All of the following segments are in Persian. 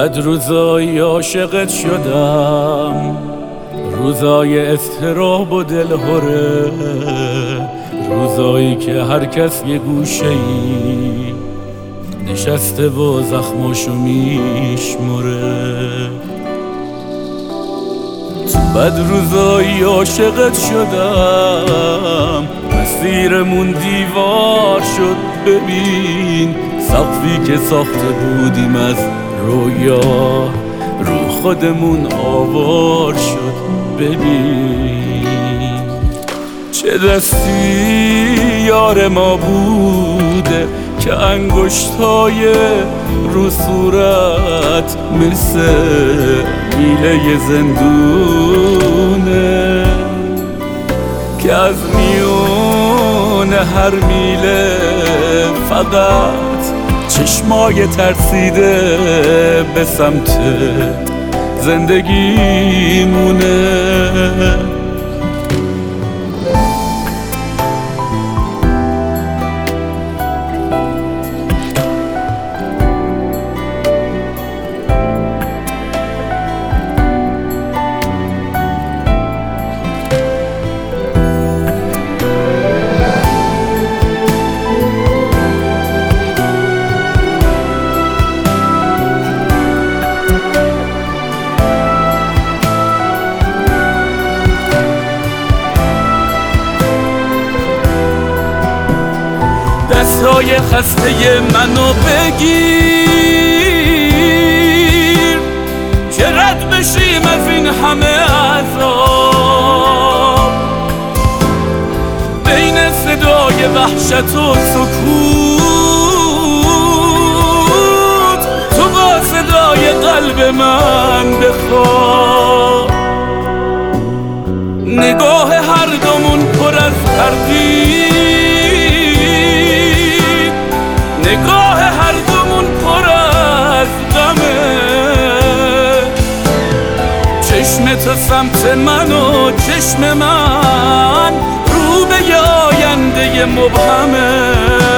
بد روزایی عاشقت شدم، روزای اضطراب و دلهره، روزایی که هر کس یه گوشه‌ای نشسته و زخماشو میشمره. تو بد روزایی عاشقت شدم، مسیرمون دیوار شد. ببین سقفی که ساخته بودیم از رویا رو خودمون آوار شد. ببین چه دستی یار ما بوده که انگشتای رو صورت مثل میله زندونه، که از میون هر میله فقط چشمای ترسیده به سمت زندگی مونه. دستای خسته منو بگیر که رد بشیم از این همه عذاب، بین صدای وحشت و سکوت تو با صدای قلب من بخواب. نگاه هر دومون پر از تردید، نگاه هر دومون پر از غمه. چشم تو سمت من و چشم من رو به آینده مبهمه.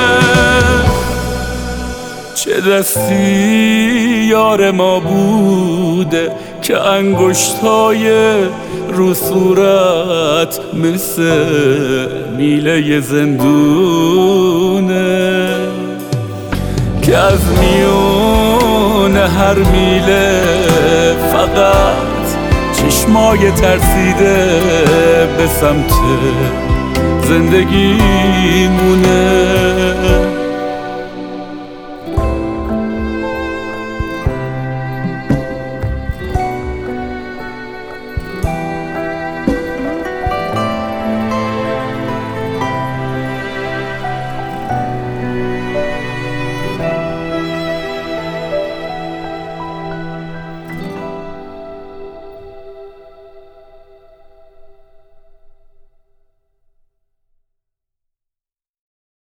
چه دستی یار ما بوده که انگشتای رو صورت مثل میله زندونه، که از میون هر میله فقط چشمای ترسیده به سمت زندگی مونه.